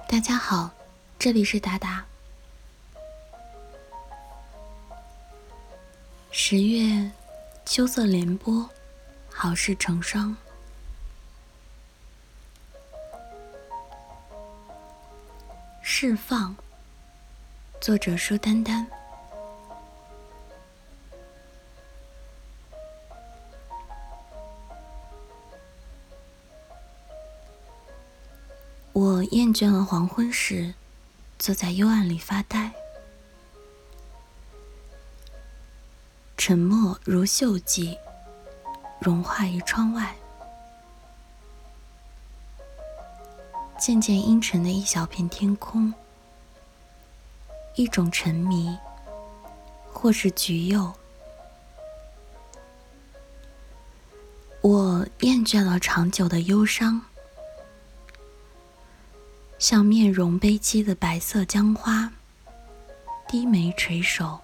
大家好，这里是达达。10月，秋色连波，好事成双。释放，作者舒丹丹。我厌倦了黄昏时坐在幽暗里发呆，沉默如锈迹，融化于窗外。渐渐阴沉的一小片天空，一种沉迷，或是橘柚。我厌倦了长久的忧伤，像面容悲戚的白色江花，低眉垂首。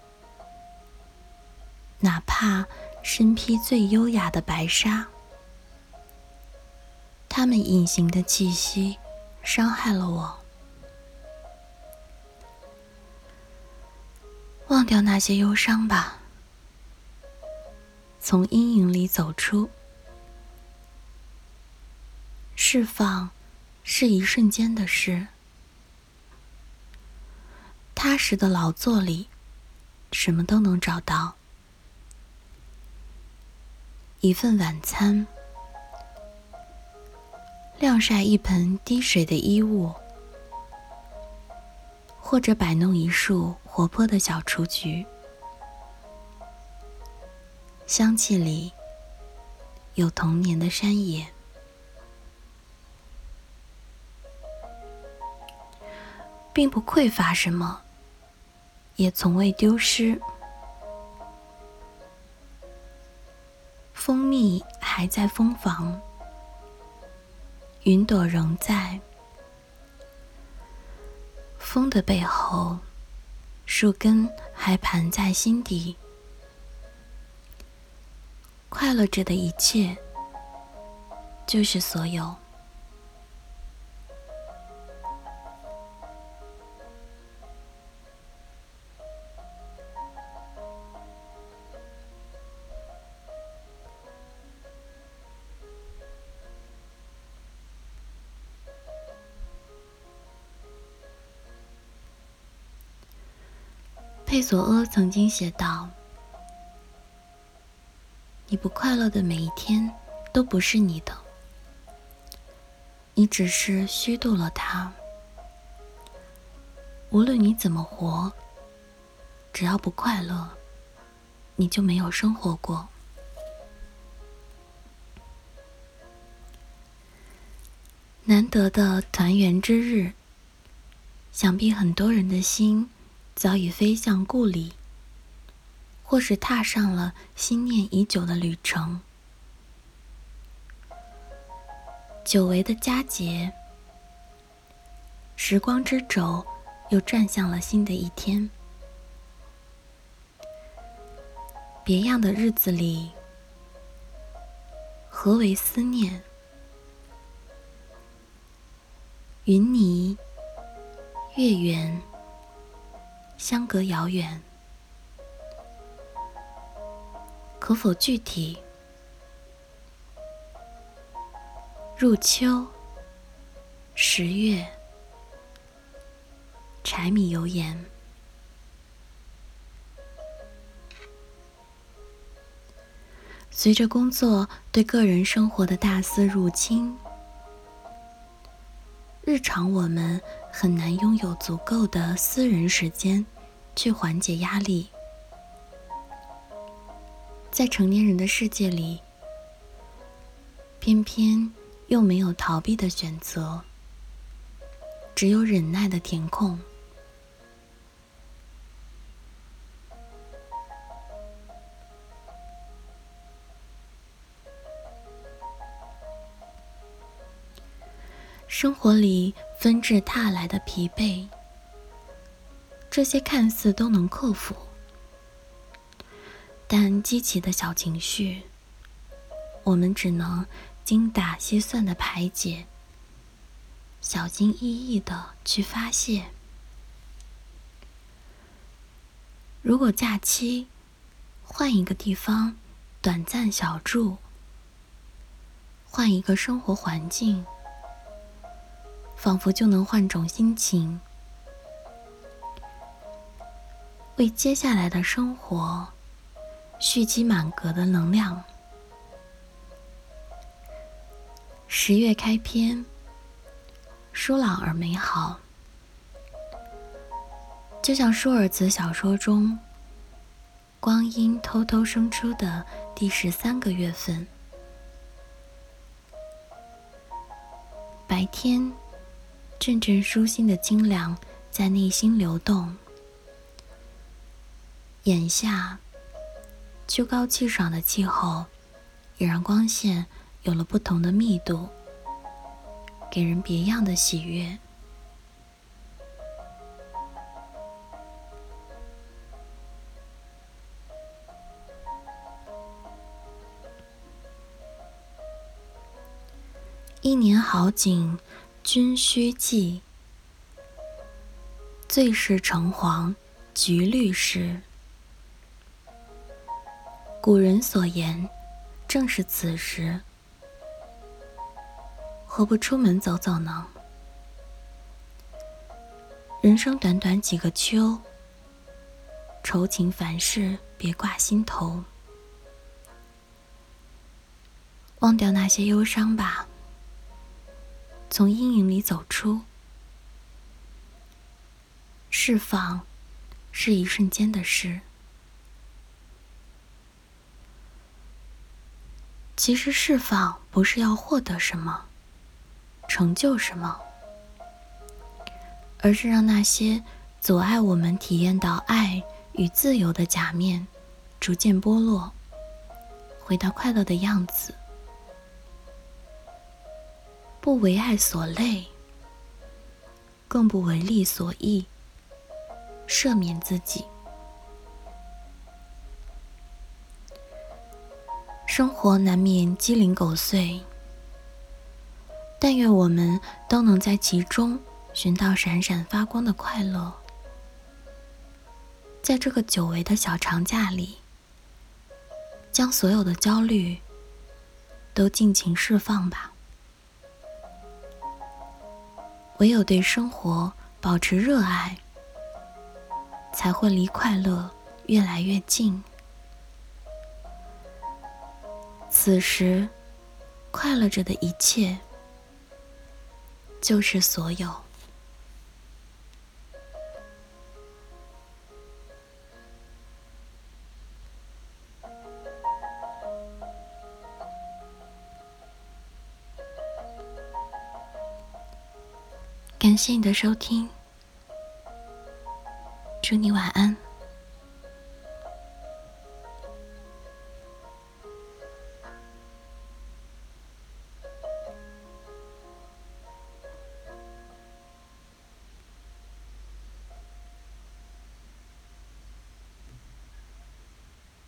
哪怕身披最优雅的白纱，它们隐形的气息伤害了我。忘掉那些忧伤吧，从阴影里走出。释放是一瞬间的事。踏实的劳作里，什么都能找到。一份晚餐，晾晒一盆滴水的衣物，或者摆弄一束活泼的小雏菊。香气里有童年的山野。并不匮乏什么，也从未丢失。蜂蜜还在蜂房，云朵仍在。风的背后，树根还盘在心底。快乐着的一切，就是所有。佩索阿曾经写道：你不快乐的每一天都不是你的，你只是虚度了它。无论你怎么活，只要不快乐，你就没有生活过。难得的团圆之日，想必很多人的心早已飞向故里，或是踏上了心念已久的旅程。久违的佳节，时光之轴又转向了新的一天。别样的日子里，何为思念？云霓，月圆，相隔遥远，可否具体？入秋，10月，柴米油盐。随着工作对个人生活的大肆入侵，日常我们很难拥有足够的私人时间去缓解压力。在成年人的世界里，偏偏又没有逃避的选择，只有忍耐的填空。生活里纷至沓来的疲惫，这些看似都能克服，但激起的小情绪，我们只能精打细算的排解， 小心翼翼地去发泄。如果假期换一个地方短暂小住，换一个生活环境，仿佛就能换种心情，为接下来的生活蓄积满格的能量。10月开篇，舒朗而美好，就像舒尔茨小说中光阴偷偷生出的第13个月份。白天阵阵舒心的清凉在内心流动，眼下秋高气爽的气候也让光线有了不同的密度，给人别样的喜悦。一年好景君须记，最是橙黄橘绿时。古人所言，正是此时，何不出门走走呢？人生短短几个秋，愁情烦事别挂心头，忘掉那些忧伤吧，从阴影里走出。释放是一瞬间的事，其实释放不是要获得什么，成就什么，而是让那些阻碍我们体验到爱与自由的假面逐渐剥落，回到快乐的样子。不为爱所累，更不为利所役，赦免自己。生活难免鸡零狗碎，但愿我们都能在其中寻到闪闪发光的快乐。在这个久违的小长假里，将所有的焦虑都尽情释放吧。唯有对生活保持热爱，才会离快乐越来越近。此时，快乐着的一切，就是所有。感谢你的收听，祝你晚安。